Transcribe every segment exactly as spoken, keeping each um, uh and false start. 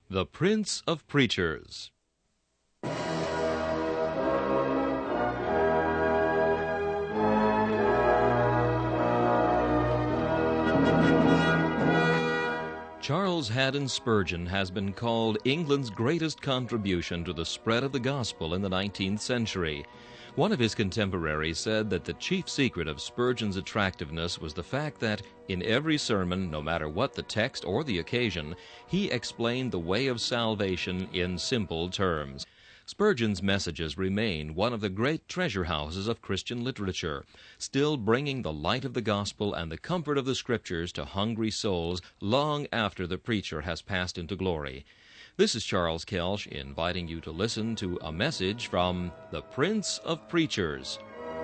The Prince of Preachers. Charles Haddon Spurgeon has been called England's greatest contribution to the spread of the gospel in the nineteenth century. One of his contemporaries said that the chief secret of Spurgeon's attractiveness was the fact that, in every sermon, no matter what the text or the occasion, he explained the way of salvation in simple terms. Spurgeon's messages remain one of the great treasure houses of Christian literature, still bringing the light of the gospel and the comfort of the Scriptures to hungry souls long after the preacher has passed into glory. This is Charles Kelsch inviting you to listen to a message from the Prince of Preachers.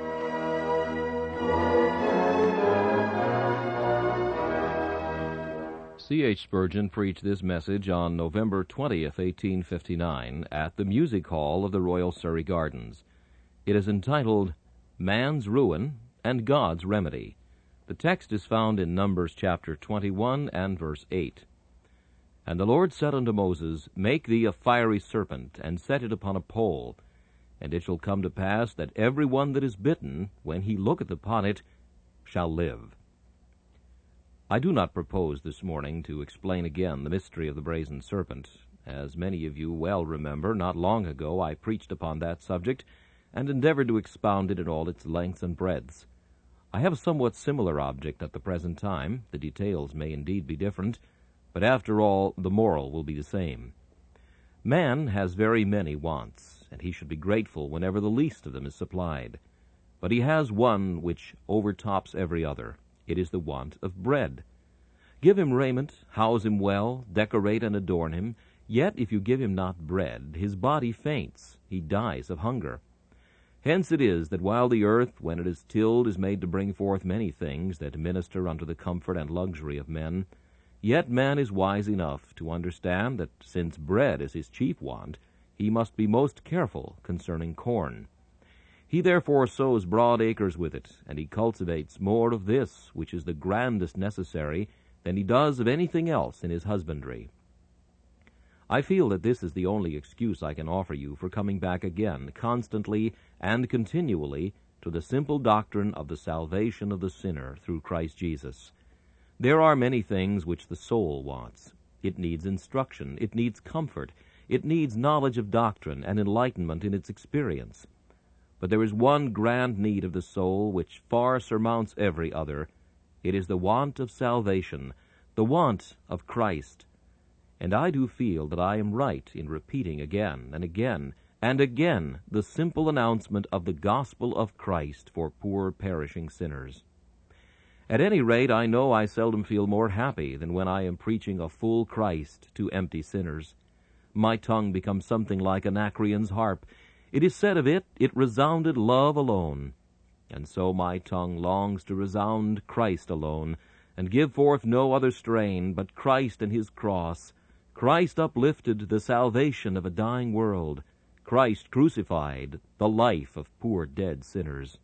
C H Spurgeon preached this message on November twentieth, eighteen fifty-nine, at the Music Hall of the Royal Surrey Gardens. It is entitled, Man's Ruin and God's Remedy. The text is found in Numbers chapter twenty-one and verse eight. And the Lord said unto Moses, Make thee a fiery serpent, and set it upon a pole. And it shall come to pass that every one that is bitten, when he looketh upon it, shall live. I do not propose this morning to explain again the mystery of the brazen serpent. As many of you well remember, not long ago I preached upon that subject, and endeavored to expound it in all its lengths and breadths. I have a somewhat similar object at the present time. The details may indeed be different, but after all, the moral will be the same. Man has very many wants, and he should be grateful whenever the least of them is supplied. But he has one which overtops every other. It is the want of bread. Give him raiment, house him well, decorate and adorn him, yet if you give him not bread, his body faints, he dies of hunger. Hence it is that while the earth, when it is tilled, is made to bring forth many things that minister unto the comfort and luxury of men, yet man is wise enough to understand that since bread is his chief want, he must be most careful concerning corn. He therefore sows broad acres with it, and he cultivates more of this, which is the grandest necessary, than he does of anything else in his husbandry. I feel that this is the only excuse I can offer you for coming back again, constantly and continually, to the simple doctrine of the salvation of the sinner through Christ Jesus. There are many things which the soul wants. It needs instruction, it needs comfort, it needs knowledge of doctrine and enlightenment in its experience. But there is one grand need of the soul which far surmounts every other. It is the want of salvation, the want of Christ. And I do feel that I am right in repeating again and again and again the simple announcement of the gospel of Christ for poor perishing sinners. At any rate, I know I seldom feel more happy than when I am preaching a full Christ to empty sinners. My tongue becomes something like Anacreon's harp. It is said of it, it resounded love alone. And so my tongue longs to resound Christ alone, and give forth no other strain but Christ and his cross, Christ uplifted, the salvation of a dying world, Christ crucified, the life of poor dead sinners.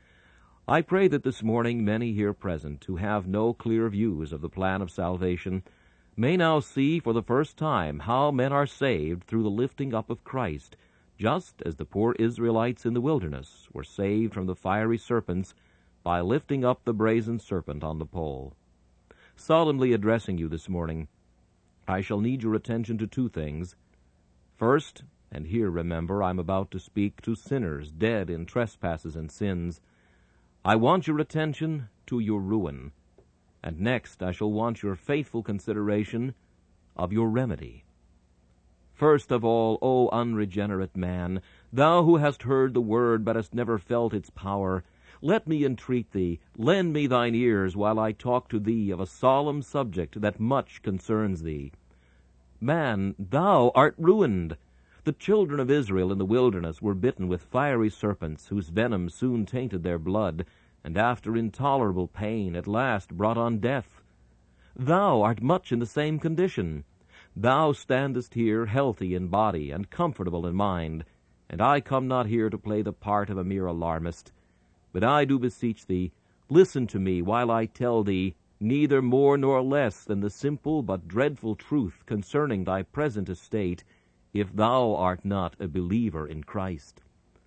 I pray that this morning many here present who have no clear views of the plan of salvation may now see for the first time how men are saved through the lifting up of Christ, just as the poor Israelites in the wilderness were saved from the fiery serpents by lifting up the brazen serpent on the pole. Solemnly addressing you this morning, I shall need your attention to two things. First, and here remember I'm about to speak to sinners dead in trespasses and sins, I want your attention to your ruin, and next I shall want your faithful consideration of your remedy. First of all, O unregenerate man, thou who hast heard the word but hast never felt its power, let me entreat thee, lend me thine ears while I talk to thee of a solemn subject that much concerns thee. Man, thou art ruined. The children of Israel in the wilderness were bitten with fiery serpents, whose venom soon tainted their blood, and after intolerable pain at last brought on death. Thou art much in the same condition. Thou standest here healthy in body and comfortable in mind, and I come not here to play the part of a mere alarmist. But I do beseech thee, listen to me while I tell thee, neither more nor less than the simple but dreadful truth concerning thy present estate, if thou art not a believer in Christ.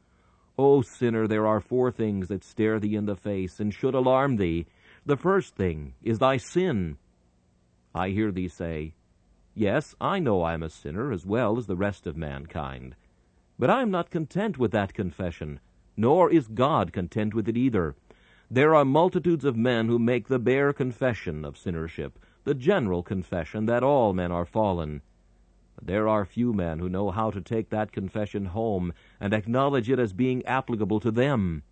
O sinner, there are four things that stare thee in the face and should alarm thee. The first thing is thy sin. I hear thee say, Yes, I know I am a sinner as well as the rest of mankind. But I am not content with that confession, nor is God content with it either. There are multitudes of men who make the bare confession of sinnership, the general confession that all men are fallen. But there are few men who know how to take that confession home and acknowledge it as being applicable to them.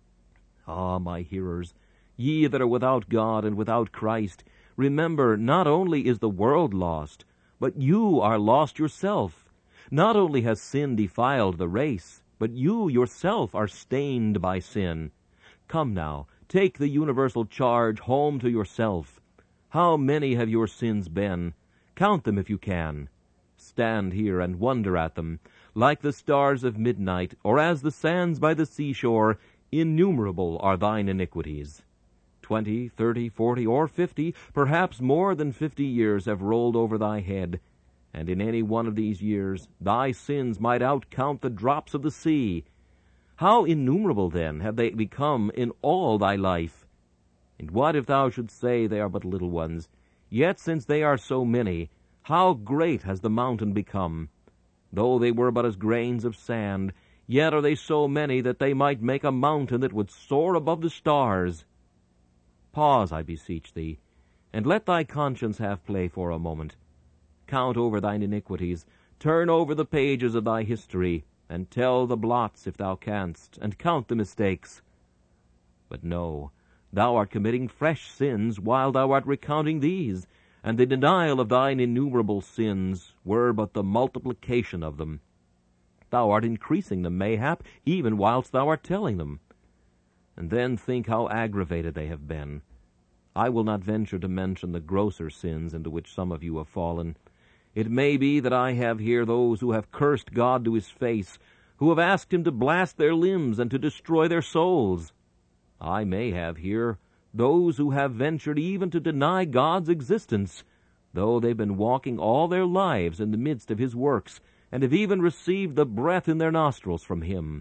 Ah, my hearers, ye that are without God and without Christ, remember, not only is the world lost, but you are lost yourself. Not only has sin defiled the race, but you yourself are stained by sin. Come now, take the universal charge home to yourself. How many have your sins been? Count them if you can. Stand here and wonder at them. Like the stars of midnight, or as the sands by the seashore, innumerable are thine iniquities. Twenty, thirty, forty, or fifty, perhaps more than fifty years have rolled over thy head, and in any one of these years thy sins might outcount the drops of the sea. How innumerable, then, have they become in all thy life? And what if thou shouldst say they are but little ones? Yet since they are so many, how great has the mountain become! Though they were but as grains of sand, yet are they so many that they might make a mountain that would soar above the stars. Pause, I beseech thee, and let thy conscience have play for a moment. Count over thine iniquities, turn over the pages of thy history, and tell the blots if thou canst, and count the mistakes. But no, thou art committing fresh sins while thou art recounting these, and the denial of thine innumerable sins were but the multiplication of them. Thou art increasing them, mayhap, even whilst thou art telling them. And then think how aggravated they have been. I will not venture to mention the grosser sins into which some of you have fallen. It may be that I have here those who have cursed God to his face, who have asked him to blast their limbs and to destroy their souls. I may have here those who have ventured even to deny God's existence, though they've been walking all their lives in the midst of his works, and have even received the breath in their nostrils from him.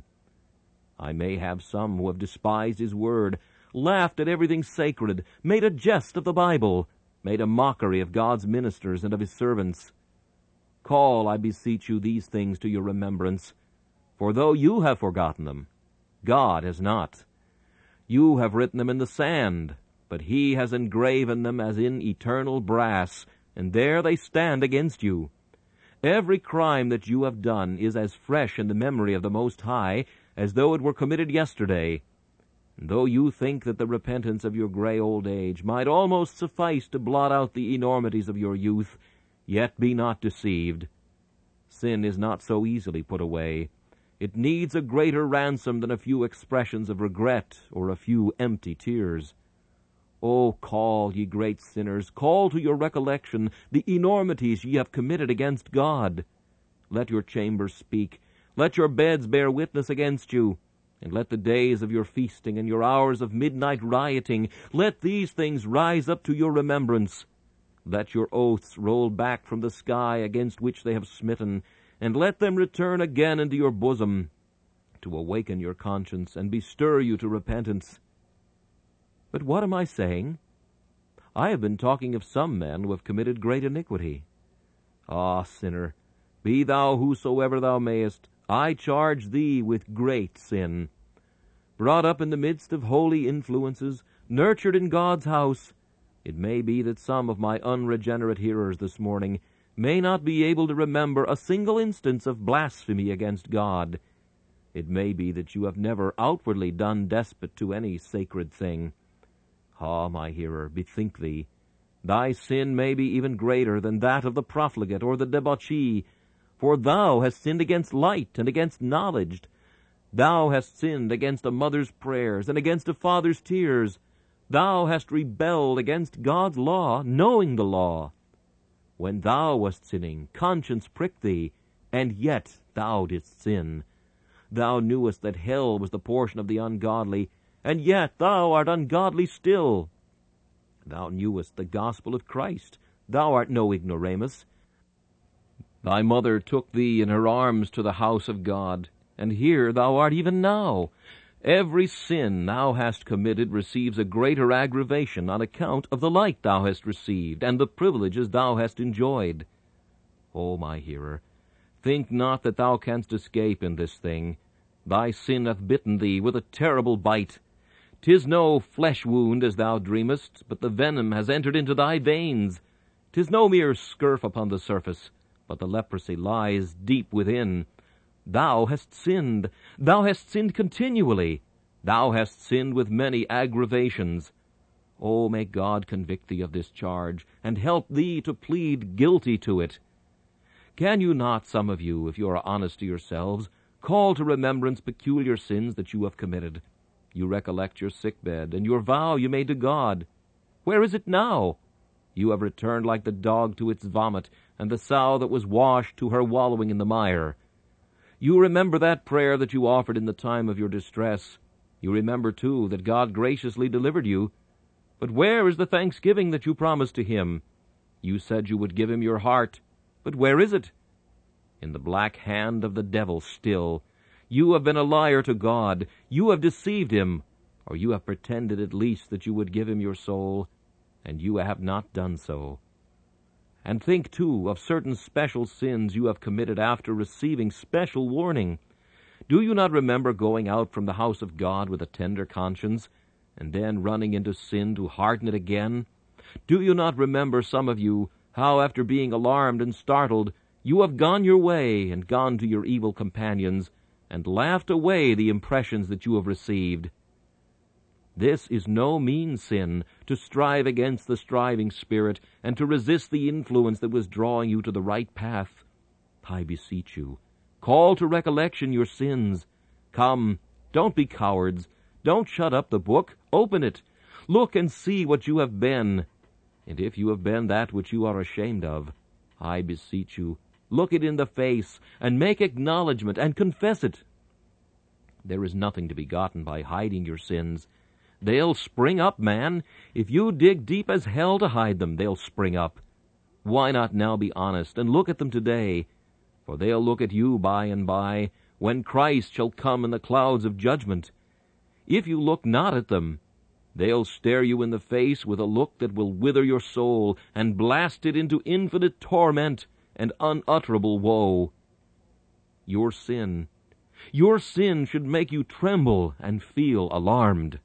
I may have some who have despised his word, laughed at everything sacred, made a jest of the Bible, made a mockery of God's ministers and of his servants. Call, I beseech you, these things to your remembrance, for though you have forgotten them, God has not. You have written them in the sand, but he has engraven them as in eternal brass, and there they stand against you. Every crime that you have done is as fresh in the memory of the Most High as though it were committed yesterday. And though you think that the repentance of your gray old age might almost suffice to blot out the enormities of your youth, yet be not deceived. Sin is not so easily put away. It needs a greater ransom than a few expressions of regret or a few empty tears. O call, ye great sinners, call to your recollection the enormities ye have committed against God. Let your chambers speak, let your beds bear witness against you, and let the days of your feasting and your hours of midnight rioting, let these things rise up to your remembrance. Let your oaths roll back from the sky against which they have smitten, and let them return again into your bosom, to awaken your conscience and bestir you to repentance. But what am I saying? I have been talking of some men who have committed great iniquity. Ah, sinner, be thou whosoever thou mayest, I charge thee with great sin. Brought up in the midst of holy influences, nurtured in God's house, it may be that some of my unregenerate hearers this morning may not be able to remember a single instance of blasphemy against God. It may be that you have never outwardly done despite to any sacred thing. Ah, my hearer, bethink thee. Thy sin may be even greater than that of the profligate or the debauchee, for thou hast sinned against light and against knowledge. Thou hast sinned against a mother's prayers and against a father's tears. Thou hast rebelled against God's law, knowing the law. When thou wast sinning, conscience pricked thee, and yet thou didst sin. Thou knewest that hell was the portion of the ungodly, and yet thou art ungodly still. Thou knewest the gospel of Christ. Thou art no ignoramus. Thy mother took thee in her arms to the house of God, and here thou art even now. Every sin thou hast committed receives a greater aggravation on account of the light thou hast received, and the privileges thou hast enjoyed. O my hearer, think not that thou canst escape in this thing. Thy sin hath bitten thee with a terrible bite. 'Tis no flesh wound, as thou dreamest, but the venom has entered into thy veins. 'Tis no mere scurf upon the surface, but the leprosy lies deep within. Thou hast sinned. Thou hast sinned continually. Thou hast sinned with many aggravations. Oh, may God convict thee of this charge, and help thee to plead guilty to it. Can you not, some of you, if you are honest to yourselves, call to remembrance peculiar sins that you have committed? You recollect your sickbed, and your vow you made to God. Where is it now? You have returned like the dog to its vomit, and the sow that was washed to her wallowing in the mire. You remember that prayer that you offered in the time of your distress. You remember, too, that God graciously delivered you. But where is the thanksgiving that you promised to him? You said you would give him your heart, but where is it? In the black hand of the devil still. You have been a liar to God. You have deceived him, or you have pretended at least that you would give him your soul, and you have not done so. And think, too, of certain special sins you have committed after receiving special warning. Do you not remember going out from the house of God with a tender conscience, and then running into sin to harden it again? Do you not remember, some of you, how after being alarmed and startled, you have gone your way and gone to your evil companions, and laughed away the impressions that you have received? This is no mean sin, to strive against the striving spirit, and to resist the influence that was drawing you to the right path. I beseech you, call to recollection your sins. Come, don't be cowards. Don't shut up the book. Open it. Look and see what you have been. And if you have been that which you are ashamed of, I beseech you, look it in the face, and make acknowledgment, and confess it. There is nothing to be gotten by hiding your sins. They'll spring up, man. If you dig deep as hell to hide them, they'll spring up. Why not now be honest and look at them today? For they'll look at you by and by, when Christ shall come in the clouds of judgment. If you look not at them, they'll stare you in the face with a look that will wither your soul and blast it into infinite torment and unutterable woe. Your sin, your sin should make you tremble and feel alarmed.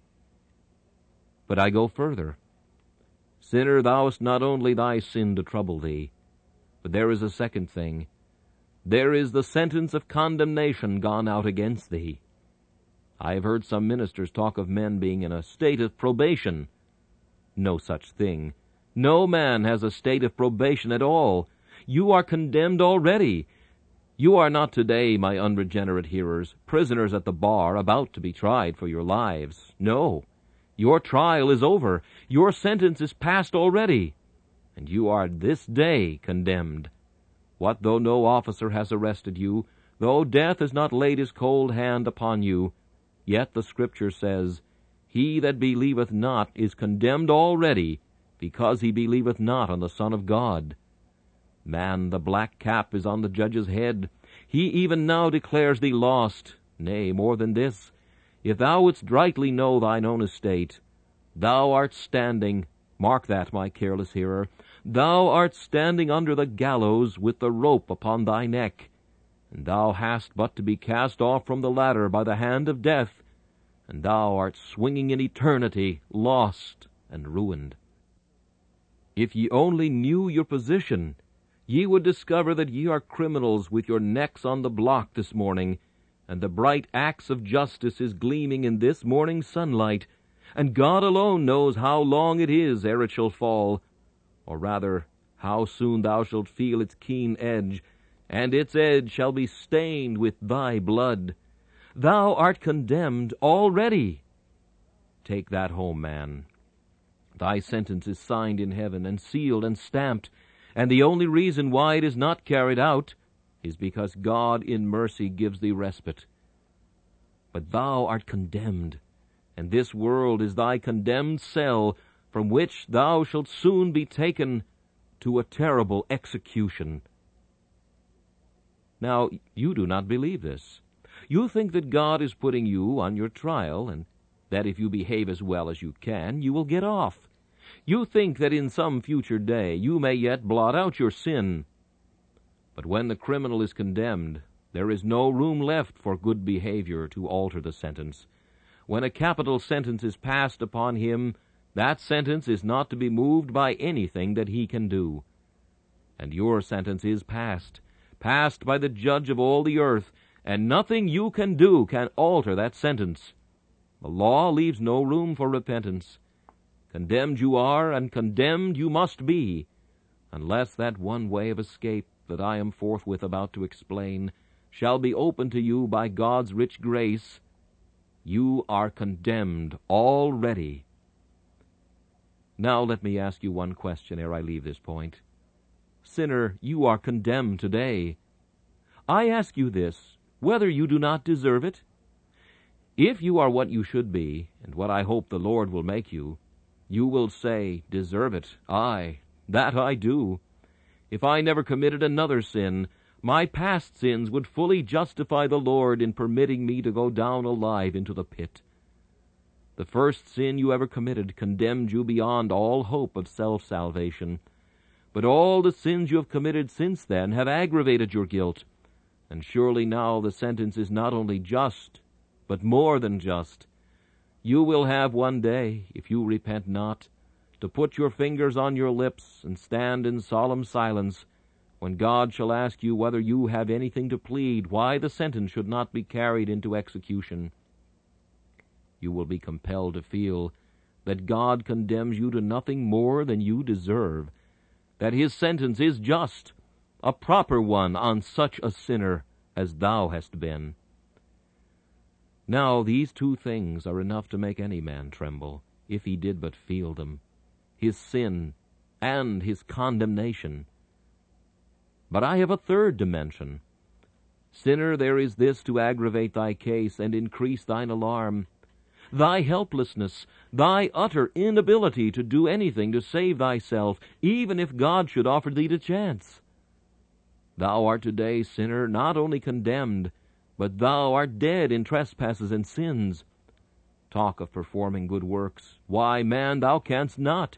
But I go further. Sinner, thou hast not only thy sin to trouble thee, but there is a second thing. There is the sentence of condemnation gone out against thee. I have heard some ministers talk of men being in a state of probation. No such thing. No man has a state of probation at all. You are condemned already. You are not today, my unregenerate hearers, prisoners at the bar about to be tried for your lives. No. Your trial is over. Your sentence is passed already, and you are this day condemned. What though no officer has arrested you, though death has not laid his cold hand upon you, yet the Scripture says, He that believeth not is condemned already, because he believeth not on the Son of God. Man, the black cap is on the judge's head. He even now declares thee lost. Nay, more than this, if thou wouldst rightly know thine own estate, thou art standing, mark that, my careless hearer, thou art standing under the gallows with the rope upon thy neck, and thou hast but to be cast off from the ladder by the hand of death, and thou art swinging in eternity, lost and ruined. If ye only knew your position, ye would discover that ye are criminals with your necks on the block this morning, and the bright axe of justice is gleaming in this morning's sunlight, and God alone knows how long it is ere it shall fall, or rather, how soon thou shalt feel its keen edge, and its edge shall be stained with thy blood. Thou art condemned already. Take that home, man. Thy sentence is signed in heaven, and sealed and stamped, and the only reason why it is not carried out is because God in mercy gives thee respite. But thou art condemned, and this world is thy condemned cell, from which thou shalt soon be taken to a terrible execution. Now, you do not believe this. You think that God is putting you on your trial, and that if you behave as well as you can, you will get off. You think that in some future day you may yet blot out your sin. But when the criminal is condemned, there is no room left for good behavior to alter the sentence. When a capital sentence is passed upon him, that sentence is not to be moved by anything that he can do. And your sentence is passed, passed by the judge of all the earth, and nothing you can do can alter that sentence. The law leaves no room for repentance. Condemned you are, and condemned you must be, unless that one way of escape that I am forthwith about to explain shall be opened to you by God's rich grace. You are condemned already. Now let me ask you one question ere I leave this point. Sinner, you are condemned today. I ask you this, whether you do not deserve it. If you are what you should be, and what I hope the Lord will make you, you will say, deserve it. Aye, that I do. If I never committed another sin, my past sins would fully justify the Lord in permitting me to go down alive into the pit. The first sin you ever committed condemned you beyond all hope of self-salvation. But all the sins you have committed since then have aggravated your guilt. And surely now the sentence is not only just, but more than just. You will have one day, if you repent not, to put your fingers on your lips and stand in solemn silence, when God shall ask you whether you have anything to plead, why the sentence should not be carried into execution. You will be compelled to feel that God condemns you to nothing more than you deserve, that his sentence is just, a proper one on such a sinner as thou hast been. Now these two things are enough to make any man tremble, if he did but feel them, his sin and his condemnation. But I have a third dimension. Sinner, there is this to aggravate thy case and increase thine alarm: thy helplessness, thy utter inability to do anything to save thyself, even if God should offer thee the chance. Thou art today, sinner, not only condemned, but thou art dead in trespasses and sins. Talk of performing good works. Why, man, thou canst not.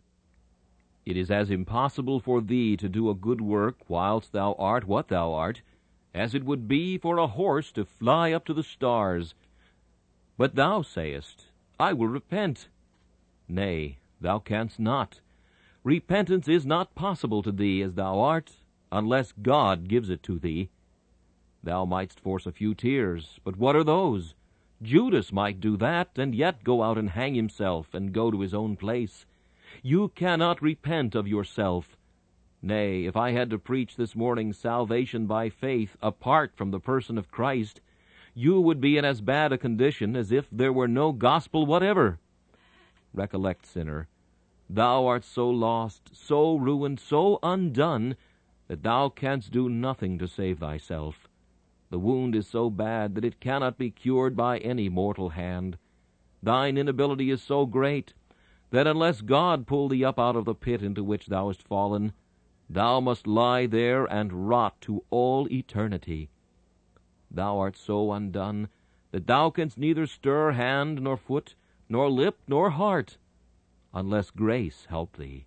It is as impossible for thee to do a good work whilst thou art what thou art, as it would be for a horse to fly up to the stars. But thou sayest, I will repent. Nay, thou canst not. Repentance is not possible to thee as thou art, unless God gives it to thee. Thou mightst force a few tears, but what are those? Judas might do that, and yet go out and hang himself, and go to his own place. You cannot repent of yourself. Nay, if I had to preach this morning salvation by faith apart from the person of Christ, you would be in as bad a condition as if there were no gospel whatever. Recollect, sinner, thou art so lost, so ruined, so undone, that thou canst do nothing to save thyself. The wound is so bad that it cannot be cured by any mortal hand. Thine inability is so great that unless God pull thee up out of the pit into which thou hast fallen, thou must lie there and rot to all eternity. Thou art so undone that thou canst neither stir hand nor foot, nor lip nor heart, unless grace help thee.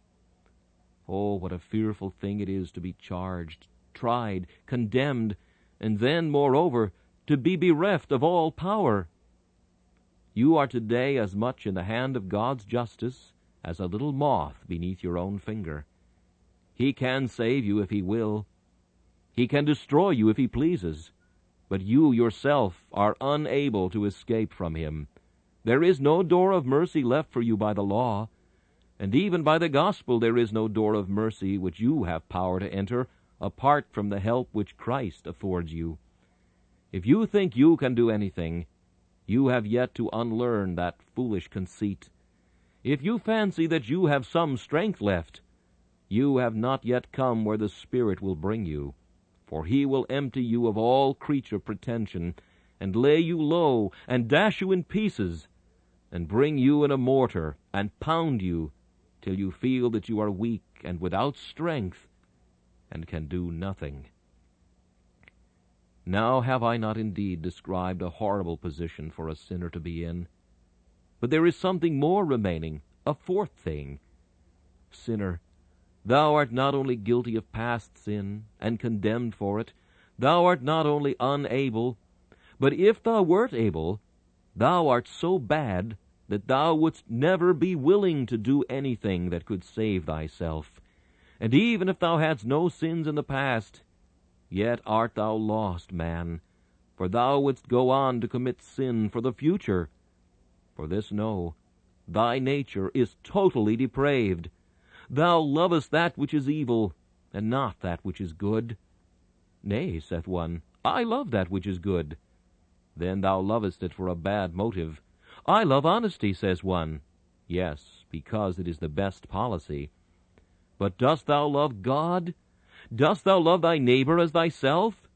Oh, what a fearful thing it is to be charged, tried, condemned, and then, moreover, to be bereft of all power. You are today as much in the hand of God's justice as a little moth beneath your own finger. He can save you if he will. He can destroy you if he pleases. But you yourself are unable to escape from him. There is no door of mercy left for you by the law, and even by the gospel there is no door of mercy which you have power to enter apart from the help which Christ affords you. If you think you can do anything, you have yet to unlearn that foolish conceit. If you fancy that you have some strength left, you have not yet come where the Spirit will bring you, for he will empty you of all creature pretension, and lay you low, and dash you in pieces, and bring you in a mortar, and pound you, till you feel that you are weak and without strength, and can do nothing. Now have I not indeed described a horrible position for a sinner to be in? But there is something more remaining, a fourth thing. Sinner, thou art not only guilty of past sin, and condemned for it, thou art not only unable, but if thou wert able, thou art so bad that thou wouldst never be willing to do anything that could save thyself. And even if thou hadst no sins in the past, yet art thou lost, man, for thou wouldst go on to commit sin for the future. For this know, thy nature is totally depraved. Thou lovest that which is evil, and not that which is good. Nay, saith one, I love that which is good. Then thou lovest it for a bad motive. I love honesty, says one. Yes, because it is the best policy. But dost thou love God? Dost thou love thy neighbor as thyself?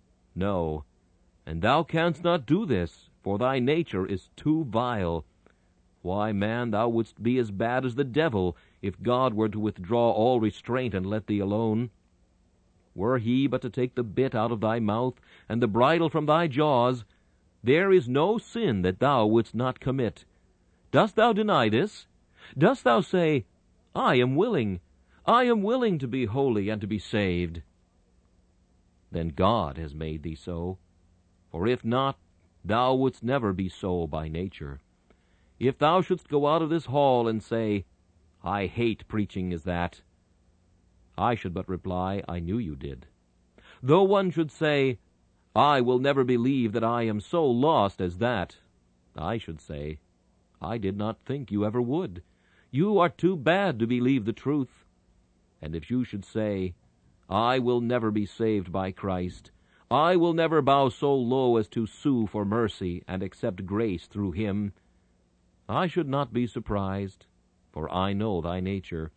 No, and thou canst not do this, for thy nature is too vile. Why, man, thou wouldst be as bad as the devil, if God were to withdraw all restraint and let thee alone. Were he but to take the bit out of thy mouth, and the bridle from thy jaws, there is no sin that thou wouldst not commit. Dost thou deny this? Dost thou say, I am willing, I am willing to be holy and to be saved? Then God has made thee so, for if not, thou wouldst never be so by nature. If thou shouldst go out of this hall and say, I hate preaching as that, I should but reply, I knew you did. Though one should say, I will never believe that I am so lost as that, I should say, I did not think you ever would. You are too bad to believe the truth. And if you should say, I will never be saved by Christ, I will never bow so low as to sue for mercy and accept grace through him, I should not be surprised, for I know thy nature.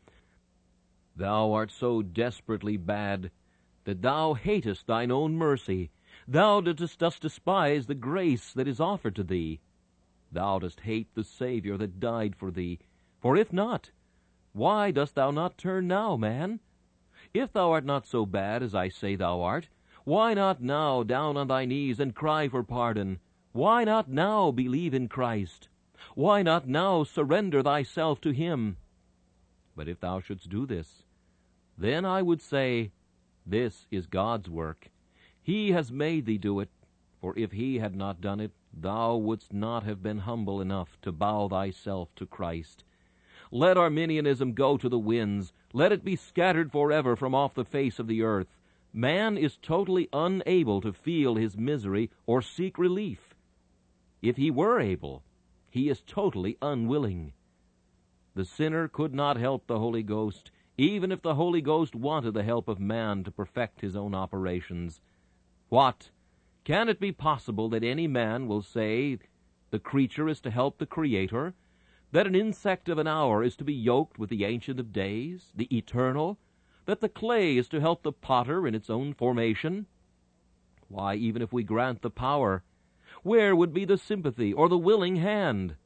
Thou art so desperately bad that thou hatest thine own mercy. Thou dost, dost despise the grace that is offered to thee. Thou dost hate the Savior that died for thee. For if not, why dost thou not turn now, man? If thou art not so bad as I say thou art, why not now down on thy knees and cry for pardon? Why not now believe in Christ? Why not now surrender thyself to him? But if thou shouldst do this, then I would say, this is God's work. He has made thee do it, for if he had not done it, thou wouldst not have been humble enough to bow thyself to Christ. Let Arminianism go to the winds. Let it be scattered forever from off the face of the earth. Man is totally unable to feel his misery or seek relief. If he were able, he is totally unwilling. The sinner could not help the Holy Ghost, even if the Holy Ghost wanted the help of man to perfect his own operations. What? Can it be possible that any man will say the creature is to help the Creator, that an insect of an hour is to be yoked with the Ancient of Days, the Eternal, that the clay is to help the potter in its own formation? Why, even if we grant the power, where would be the sympathy or the willing hand?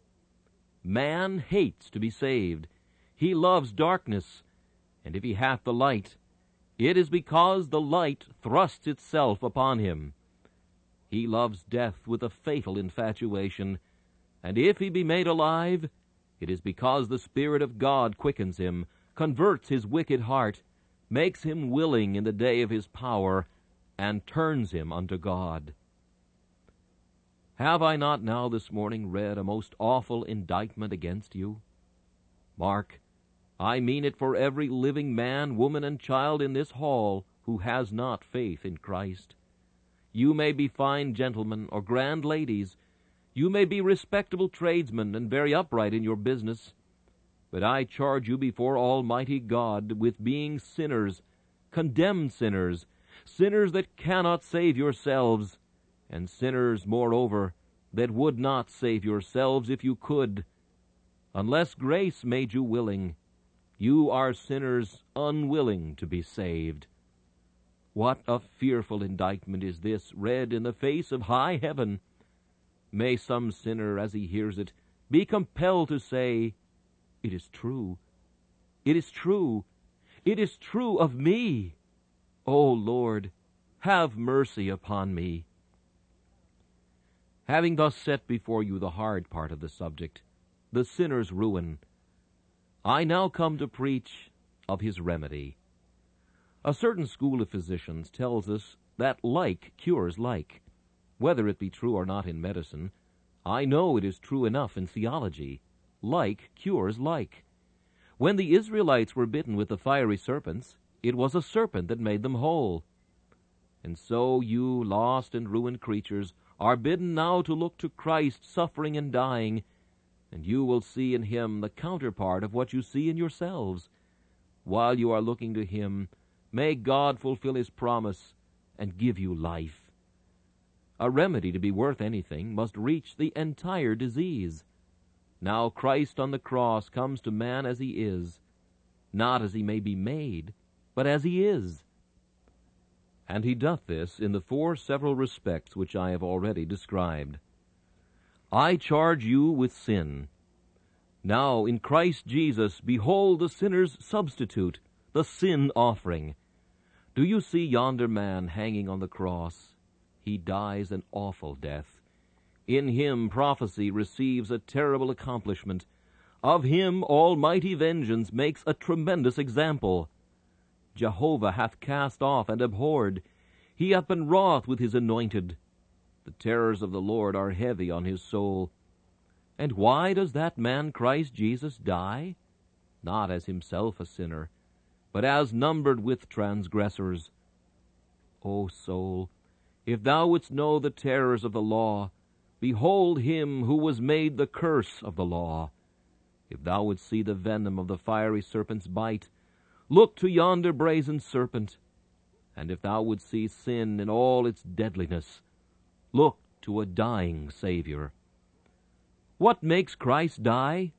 Man hates to be saved. He loves darkness, and if he hath the light, it is because the light thrusts itself upon him. He loves death with a fatal infatuation, and if he be made alive, it is because the Spirit of God quickens him, converts his wicked heart, makes him willing in the day of his power, and turns him unto God. Have I not now this morning read a most awful indictment against you? Mark, I mean it for every living man, woman, and child in this hall who has not faith in Christ. You may be fine gentlemen or grand ladies. You may be respectable tradesmen and very upright in your business. But I charge you before Almighty God with being sinners, condemned sinners, sinners that cannot save yourselves, and sinners, moreover, that would not save yourselves if you could. Unless grace made you willing, you are sinners unwilling to be saved. What a fearful indictment is this, read in the face of high heaven! May some sinner, as he hears it, be compelled to say, "It is true. It is true. It is true of me. O Lord, have mercy upon me." Having thus set before you the hard part of the subject, the sinner's ruin, I now come to preach of his remedy. A certain school of physicians tells us that like cures like. Whether it be true or not in medicine, I know it is true enough in theology. Like cures like. When the Israelites were bitten with the fiery serpents, it was a serpent that made them whole. And so you, lost and ruined creatures, are bidden now to look to Christ suffering and dying, and you will see in him the counterpart of what you see in yourselves. While you are looking to him, may God fulfill his promise and give you life. A remedy to be worth anything must reach the entire disease. Now Christ on the cross comes to man as he is, not as he may be made, but as he is. And he doth this in the four several respects which I have already described. I charge you with sin. Now in Christ Jesus behold the sinner's substitute, the sin offering. Do you see yonder man hanging on the cross? He dies an awful death. In him prophecy receives a terrible accomplishment. Of him almighty vengeance makes a tremendous example. Jehovah hath cast off and abhorred. He hath been wroth with his anointed. The terrors of the Lord are heavy on his soul. And why does that man Christ Jesus die? Not as himself a sinner, but as numbered with transgressors. O soul, if thou wouldst know the terrors of the law, behold him who was made the curse of the law. If thou wouldst see the venom of the fiery serpent's bite, look to yonder brazen serpent. And if thou wouldst see sin in all its deadliness, look to a dying Savior. What makes Christ die?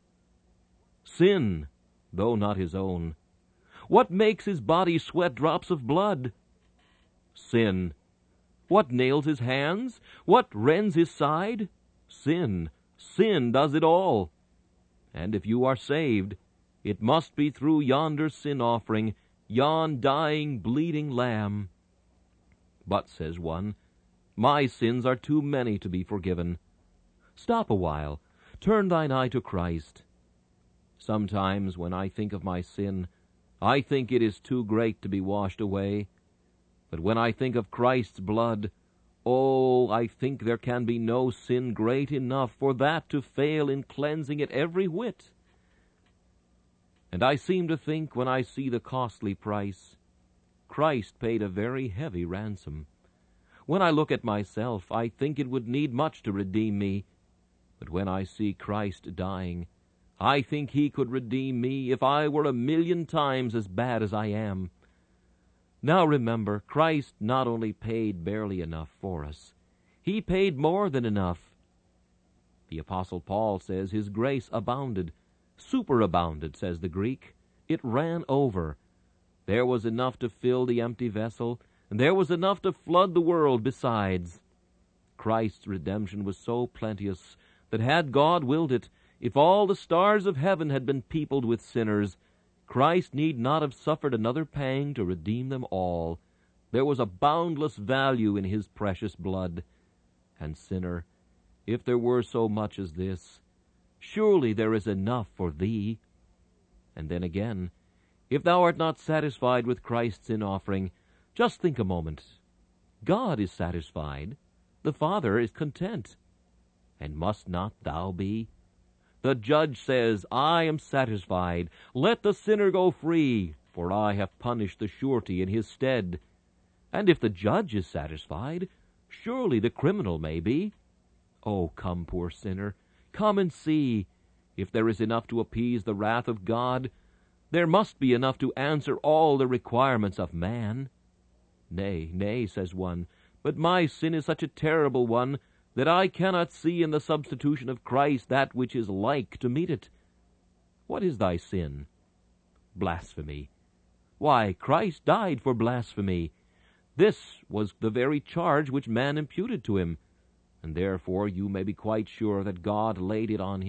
Sin, though not his own. What makes his body sweat drops of blood? Sin. What nails his hands? What rends his side? Sin. Sin does it all. And if you are saved, it must be through yonder sin offering, yon dying, bleeding lamb. But, says one, my sins are too many to be forgiven. Stop a while. Turn thine eye to Christ. Sometimes when I think of my sin, I think it is too great to be washed away. But when I think of Christ's blood, oh, I think there can be no sin great enough for that to fail in cleansing it every whit. And I seem to think, when I see the costly price, Christ paid a very heavy ransom. When I look at myself, I think it would need much to redeem me. But when I see Christ dying, I think he could redeem me if I were a million times as bad as I am. Now remember, Christ not only paid barely enough for us, he paid more than enough. The Apostle Paul says his grace abounded. Superabounded, says the Greek. It ran over. There was enough to fill the empty vessel, and there was enough to flood the world besides. Christ's redemption was so plenteous that had God willed it, if all the stars of heaven had been peopled with sinners, Christ need not have suffered another pang to redeem them all. There was a boundless value in his precious blood. And sinner, if there were so much as this, surely there is enough for thee. And then again, if thou art not satisfied with Christ's sin offering, just think a moment. God is satisfied. The Father is content. And must not thou be? The judge says, I am satisfied. Let the sinner go free, for I have punished the surety in his stead. And if the judge is satisfied, surely the criminal may be. Oh, come, poor sinner, come and see. If there is enough to appease the wrath of God, there must be enough to answer all the requirements of man. Nay, nay, says one, but my sin is such a terrible one that I cannot see in the substitution of Christ that which is like to meet it. What is thy sin? Blasphemy. Why, Christ died for blasphemy. This was the very charge which man imputed to him, and therefore you may be quite sure that God laid it on him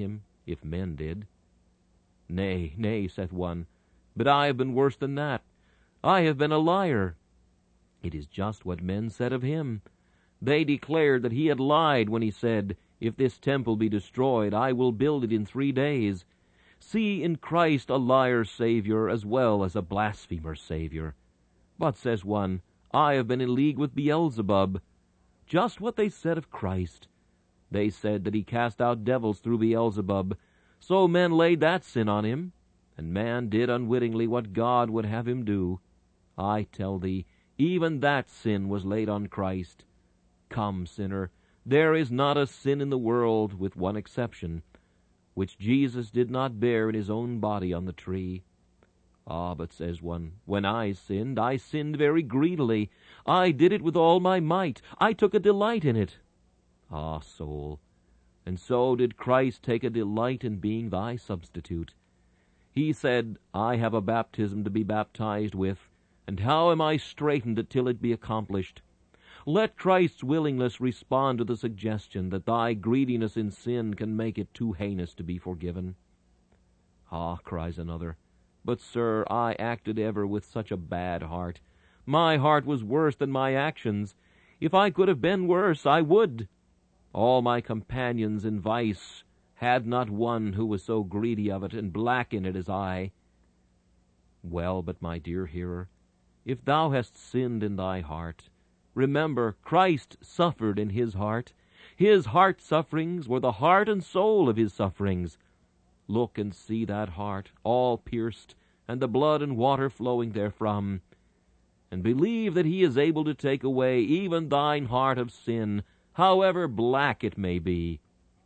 if men did. Nay, nay, saith one, but I have been worse than that. I have been a liar. It is just what men said of him. They declared that he had lied when he said, If this temple be destroyed, I will build it in three days. See in Christ a liar's Savior as well as a blasphemer's Savior. But, says one, I have been in league with Beelzebub. Just what they said of Christ. They said that he cast out devils through Beelzebub. So men laid that sin on him, and man did unwittingly what God would have him do. I tell thee, even that sin was laid on Christ. Come, sinner, there is not a sin in the world, with one exception, which Jesus did not bear in his own body on the tree. Ah, but, says one, when I sinned, I sinned very greedily. I did it with all my might. I took a delight in it. Ah, soul, and so did Christ take a delight in being thy substitute. He said, I have a baptism to be baptized with, and how am I straitened till it be accomplished? Let Christ's willingness respond to the suggestion that thy greediness in sin can make it too heinous to be forgiven. Ah, cries another, but, sir, I acted ever with such a bad heart. My heart was worse than my actions. If I could have been worse, I would. All my companions in vice had not one who was so greedy of it and black in it as I. Well, but, my dear hearer, if thou hast sinned in thy heart, remember Christ suffered in his heart. His heart sufferings were the heart and soul of his sufferings. Look and see that heart, all pierced, and the blood and water flowing therefrom, and believe that he is able to take away even thine heart of sin, however black it may be.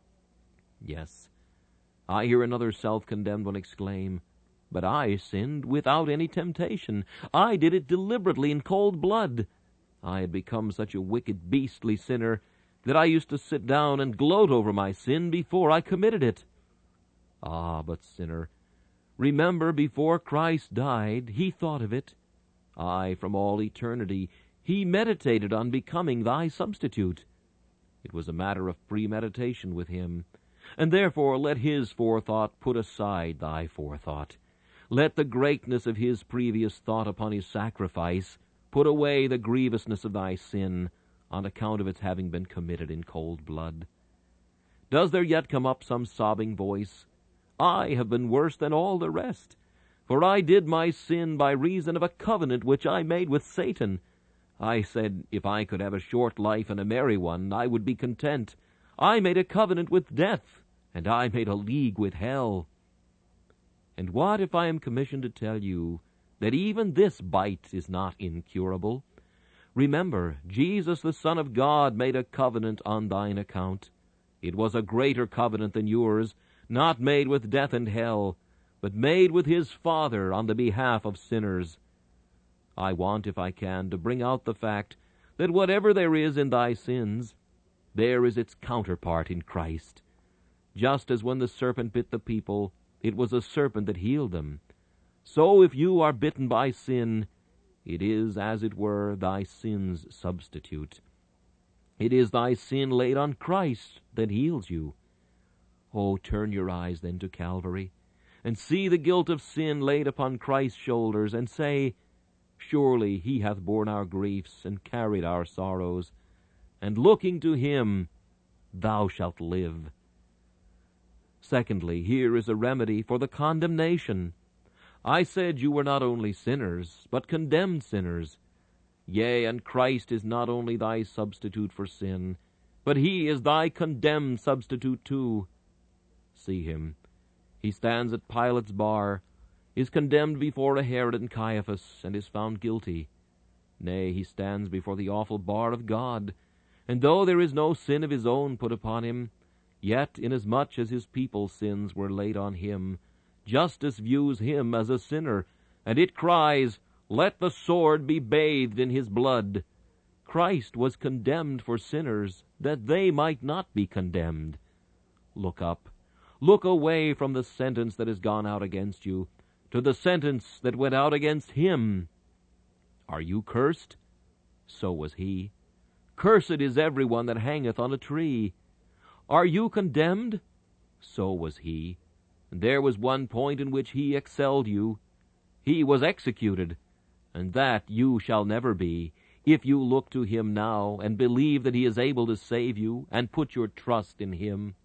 Yes, I hear another self-condemned one exclaim, but I sinned without any temptation. I did it deliberately in cold blood. I had become such a wicked, beastly sinner that I used to sit down and gloat over my sin before I committed it. Ah, but, sinner, remember before Christ died, he thought of it. Aye, from all eternity, he meditated on becoming thy substitute. It was a matter of premeditation with him, and therefore let his forethought put aside thy forethought. Let the greatness of his previous thought upon his sacrifice put away the grievousness of thy sin on account of its having been committed in cold blood. Does there yet come up some sobbing voice? I have been worse than all the rest, for I did my sin by reason of a covenant which I made with Satan. I said, if I could have a short life and a merry one, I would be content. I made a covenant with death, and I made a league with hell. And what if I am commissioned to tell you that even this bite is not incurable? Remember, Jesus the Son of God made a covenant on thine account. It was a greater covenant than yours, not made with death and hell, but made with his Father on the behalf of sinners. I want, if I can, to bring out the fact that whatever there is in thy sins, there is its counterpart in Christ. Just as when the serpent bit the people, it was a serpent that healed them, so if you are bitten by sin, it is, as it were, thy sin's substitute. It is thy sin laid on Christ that heals you. Oh, turn your eyes then to Calvary, and see the guilt of sin laid upon Christ's shoulders, and say, surely he hath borne our griefs and carried our sorrows, and looking to him, thou shalt live. Secondly, here is a remedy for the condemnation. I said you were not only sinners, but condemned sinners. Yea, and Christ is not only thy substitute for sin, but he is thy condemned substitute too. See him. He stands at Pilate's bar, is condemned before a Herod and Caiaphas, and is found guilty. Nay, he stands before the awful bar of God, and though there is no sin of his own put upon him, yet inasmuch as his people's sins were laid on him, justice views him as a sinner, and it cries, let the sword be bathed in his blood. Christ was condemned for sinners, that they might not be condemned. Look up. Look away from the sentence that has gone out against you, to the sentence that went out against him. Are you cursed? So was he. Cursed is every one that hangeth on a tree. Are you condemned? So was he. and there was one point in which he excelled you. He was executed, and that you shall never be, if you look to him now and believe that he is able to save you and put your trust in him.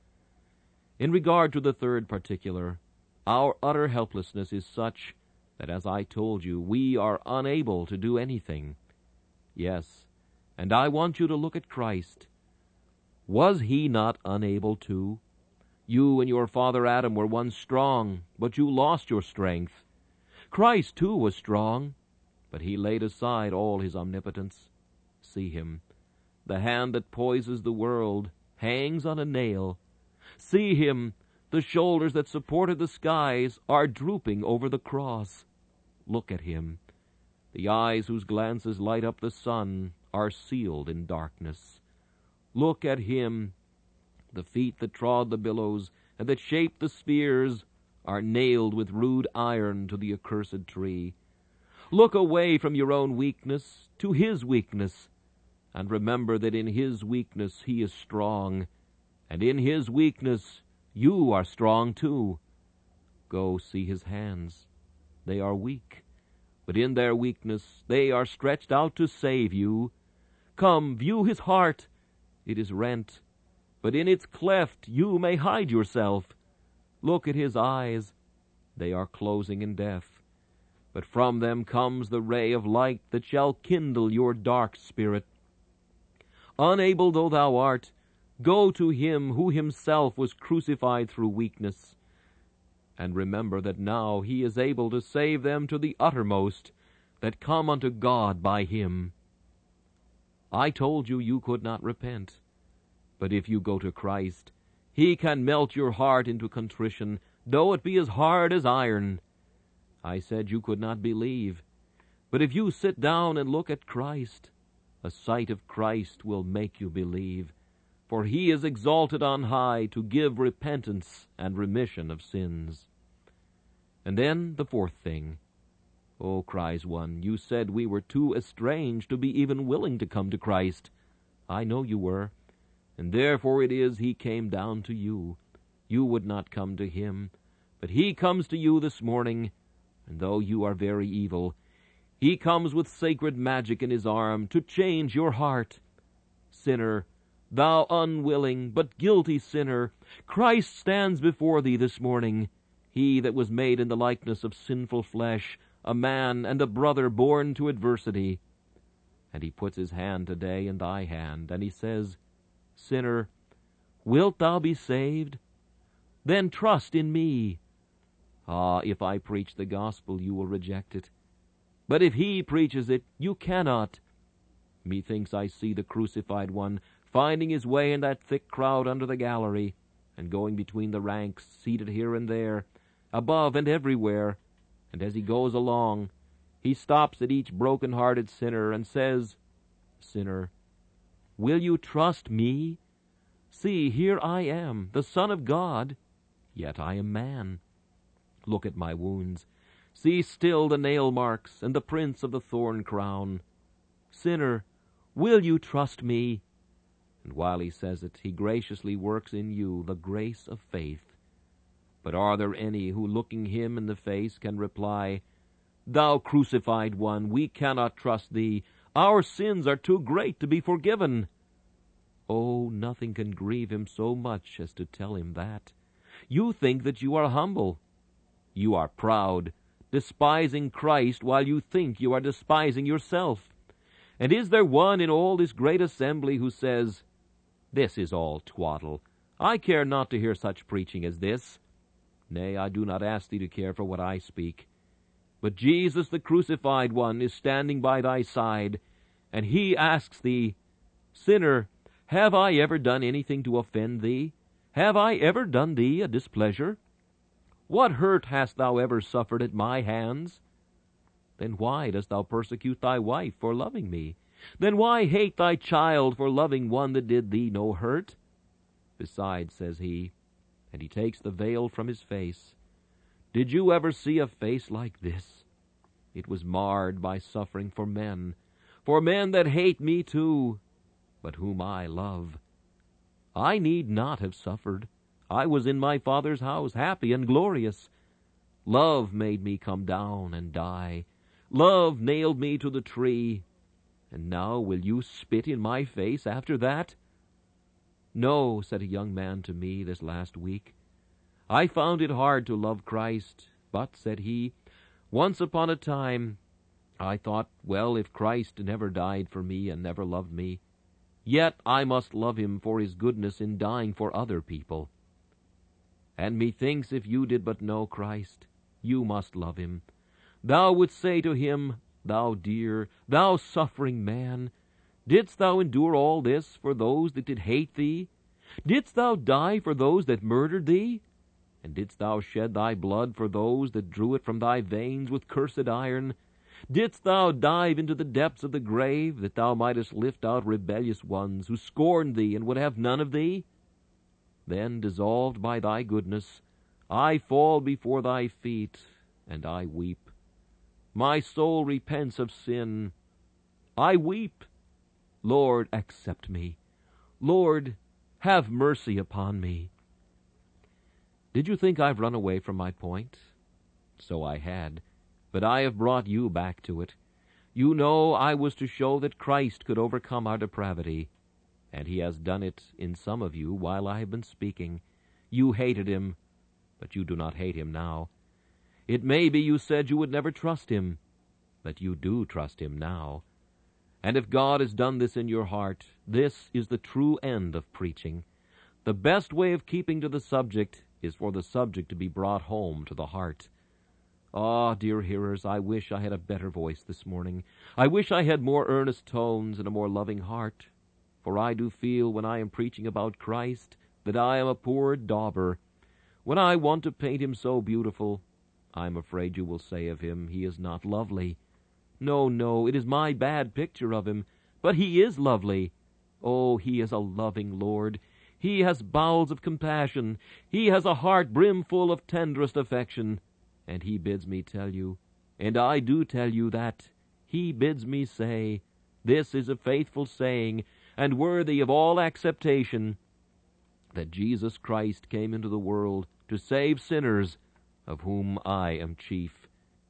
In regard to the third particular, our utter helplessness is such that, as I told you, we are unable to do anything. Yes, and I want you to look at Christ. Was he not unable to? You and your father Adam were once strong, but you lost your strength. Christ, too, was strong, but he laid aside all his omnipotence. See him. The hand that poises the world hangs on a nail. See him. The shoulders that supported the skies are drooping over the cross. Look at him. The eyes whose glances light up the sun are sealed in darkness. Look at him. The feet that trod the billows and that shaped the spears are nailed with rude iron to the accursed tree. Look away from your own weakness to his weakness, and remember that in his weakness he is strong, and in his weakness you are strong too. Go see his hands. They are weak, but in their weakness they are stretched out to save you. Come, view his heart. It is rent, but in its cleft you may hide yourself. Look at his eyes. They are closing in death, but from them comes the ray of light that shall kindle your dark spirit. Unable though thou art, go to him who himself was crucified through weakness, and remember that now he is able to save them to the uttermost that come unto God by him. I told you you could not repent, but if you go to Christ, he can melt your heart into contrition, though it be as hard as iron. I said you could not believe, but if you sit down and look at Christ, a sight of Christ will make you believe, for he is exalted on high to give repentance and remission of sins. And then the fourth thing. Oh, cries one, you said we were too estranged to be even willing to come to Christ. I know you were, and therefore it is he came down to you. You would not come to him, but he comes to you this morning, and though you are very evil, he comes with sacred magic in his arm to change your heart. Sinner, thou unwilling but guilty sinner, Christ stands before thee this morning, he that was made in the likeness of sinful flesh, a man and a brother born to adversity. And he puts his hand today in thy hand, and he says, Sinner, wilt thou be saved? Then trust in me. Ah, if I preach the gospel, you will reject it. But if he preaches it, you cannot. Methinks I see the crucified one finding his way in that thick crowd under the gallery, and going between the ranks, seated here and there, above and everywhere, and as he goes along, he stops at each broken-hearted sinner and says, Sinner, will you trust me? See, here I am, the Son of God, yet I am man. Look at my wounds. See still the nail marks and the prints of the thorn crown. Sinner, will you trust me? And while he says it, he graciously works in you the grace of faith. But are there any who, looking him in the face, can reply, Thou crucified one, we cannot trust thee. Our sins are too great to be forgiven. Oh, nothing can grieve him so much as to tell him that. You think that you are humble. You are proud, despising Christ while you think you are despising yourself. And is there one in all this great assembly who says, This is all twaddle. I care not to hear such preaching as this. Nay, I do not ask thee to care for what I speak. But Jesus the crucified one is standing by thy side, and he asks thee, Sinner, have I ever done anything to offend thee? Have I ever done thee a displeasure? What hurt hast thou ever suffered at my hands? Then why dost thou persecute thy wife for loving me? Then why hate thy child for loving one that did thee no hurt? Besides, says he, and he takes the veil from his face, did you ever see a face like this? It was marred by suffering for men, for men that hate me too, but whom I love. I need not have suffered. I was in my Father's house, happy and glorious. Love made me come down and die. Love nailed me to the tree. And now will you spit in my face after that? No, said a young man to me this last week. I found it hard to love Christ, but, said he, once upon a time I thought, well, if Christ never died for me and never loved me, yet I must love him for his goodness in dying for other people. And methinks if you did but know Christ, you must love him. Thou wouldst say to him, Thou dear, thou suffering man, didst thou endure all this for those that did hate thee? Didst thou die for those that murdered thee? And didst thou shed thy blood for those that drew it from thy veins with cursed iron? Didst thou dive into the depths of the grave, that thou mightest lift out rebellious ones, who scorned thee and would have none of thee? Then, dissolved by thy goodness, I fall before thy feet, and I weep. My soul repents of sin. I weep. Lord, accept me. Lord, have mercy upon me. Did you think I've run away from my point? So I had, but I have brought you back to it. You know I was to show that Christ could overcome our depravity, and he has done it in some of you while I have been speaking. You hated him, but you do not hate him now. It may be you said you would never trust him, but you do trust him now. And if God has done this in your heart, this is the true end of preaching. The best way of keeping to the subject is for the subject to be brought home to the heart. Ah, dear hearers, I wish I had a better voice this morning. I wish I had more earnest tones and a more loving heart. For I do feel when I am preaching about Christ that I am a poor dauber. When I want to paint him so beautiful, I am afraid you will say of him, he is not lovely. No, no, it is my bad picture of him, but he is lovely. Oh, he is a loving Lord. He has bowels of compassion. He has a heart brimful of tenderest affection. And he bids me tell you, and I do tell you that, he bids me say, this is a faithful saying, and worthy of all acceptation, that Jesus Christ came into the world to save sinners, of whom I am chief.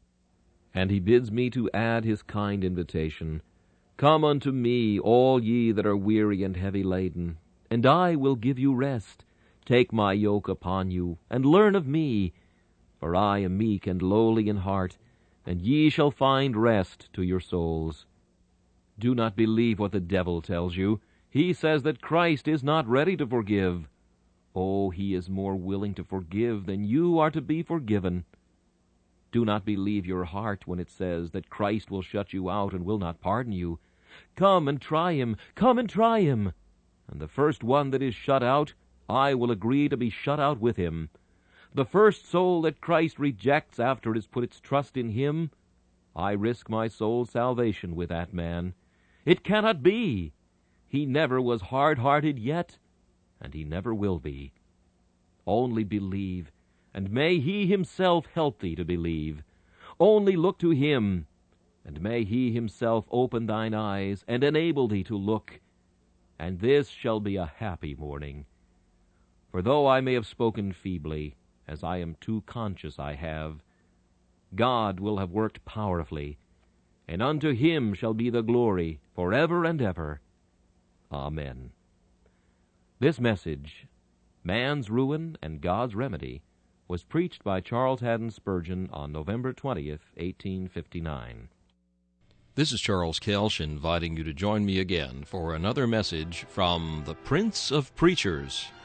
And he bids me to add his kind invitation, Come unto me, all ye that are weary and heavy laden, and I will give you rest. Take my yoke upon you, and learn of me, for I am meek and lowly in heart, and ye shall find rest to your souls. Do not believe what the devil tells you. He says that Christ is not ready to forgive. Oh, he is more willing to forgive than you are to be forgiven. Do not believe your heart when it says that Christ will shut you out and will not pardon you. Come and try him, come and try him. And the first one that is shut out, I will agree to be shut out with him. The first soul that Christ rejects after it has put its trust in him, I risk my soul's salvation with that man. It cannot be. He never was hard-hearted yet, and he never will be. Only believe, and may he himself help thee to believe. Only look to him, and may he himself open thine eyes and enable thee to look. And this shall be a happy morning. For though I may have spoken feebly, as I am too conscious I have, God will have worked powerfully, and unto him shall be the glory forever and ever. Amen. This message, Man's Ruin and God's Remedy, was preached by Charles Haddon Spurgeon on November twentieth, eighteen fifty-nine. This is Charles Kelsch inviting you to join me again for another message from the Prince of Preachers,